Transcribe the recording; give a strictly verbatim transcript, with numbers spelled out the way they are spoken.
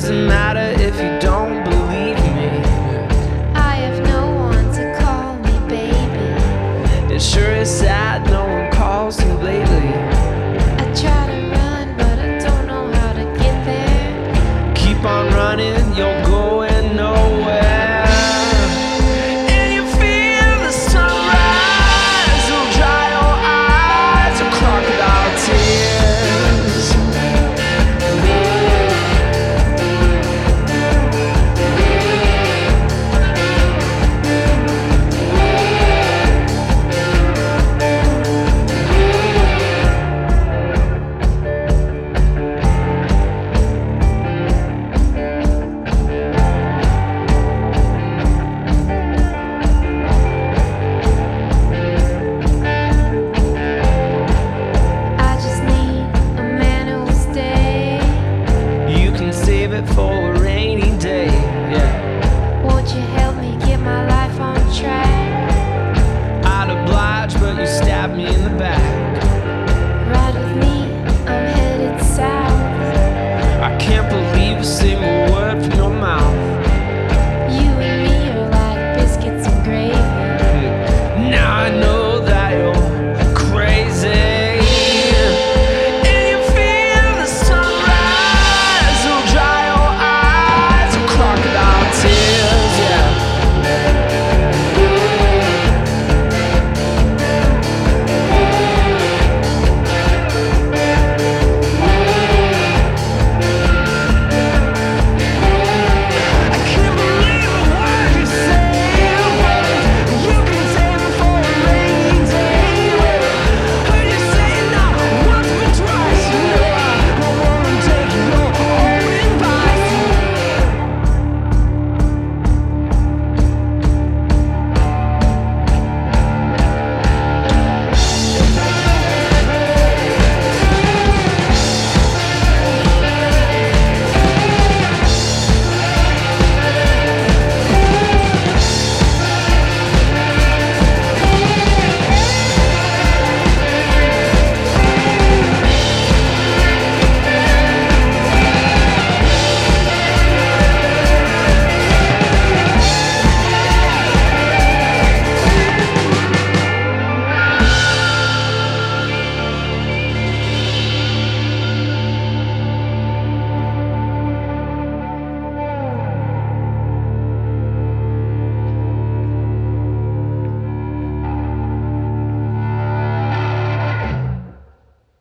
doesn't matter if you don't believe me. I have no one to call me baby. It sure is sad no one calls me lately. I try to run, but I don't know how to get there. Keep on running, you're going nowhere. And you feel the sunrise will dry your eyes with crocodile tears. I just need a man who will stay. You can save it for